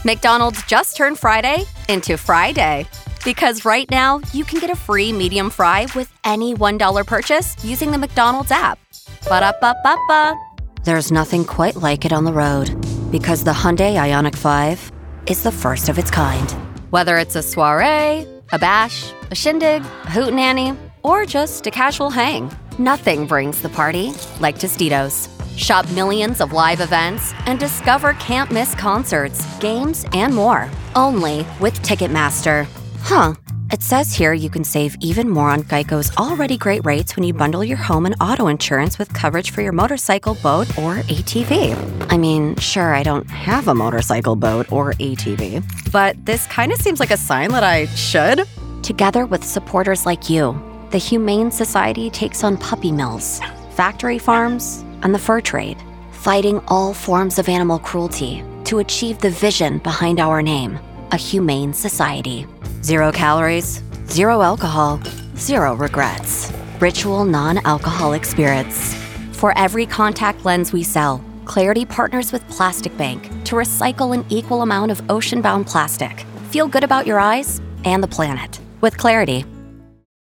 McDonald's just turned Friday into Friday. Because right now, you can get a free medium fry with any $1 purchase using the McDonald's app. Ba-da-ba-ba-ba. There's nothing quite like it on the road. Because the Hyundai Ioniq 5 is the first of its kind. Whether it's a soiree, a bash, a shindig, a hootenanny, or just a casual hang, nothing brings the party like Tostitos. Shop millions of live events and discover can't-miss concerts, games, and more. Only with Ticketmaster. Huh. It says here you can save even more on Geico's already great rates when you bundle your home and auto insurance with coverage for your motorcycle, boat, or ATV. I mean, sure, I don't have a motorcycle, boat, or ATV, but this kind of seems like a sign that I should. Together with supporters like you, the Humane Society takes on puppy mills, factory farms, and the fur trade, fighting all forms of animal cruelty to achieve the vision behind our name, a humane society. 0 calories, 0 alcohol, 0 regrets. Ritual non-alcoholic spirits. For every contact lens we sell, Clarity partners with Plastic Bank to recycle an equal amount of ocean-bound plastic. Feel good about your eyes and the planet with Clarity.